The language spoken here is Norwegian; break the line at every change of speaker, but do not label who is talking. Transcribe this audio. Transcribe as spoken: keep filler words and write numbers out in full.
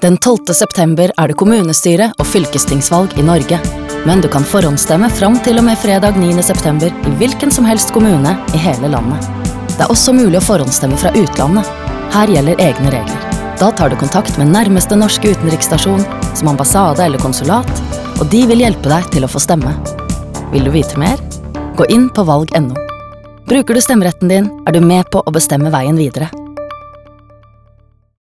Den tolvte september er det kommunestyre og fylkestingsvalg i Norge. Men du kan forhåndsstemme fram til og med fredag niende september i hvilken som helst kommune i hele landet. Det er også mulig å forhåndsstemme fra utlandet. Her gjelder egne regler. Da tar du kontakt med nærmeste norske utenriksstasjon, som ambassade eller konsulat, og de vil hjelpe deg til å få stemme. Vil du vite mer? Gå inn på valg punktum no. Bruker du stemmeretten din, er du med på å bestemme veien videre.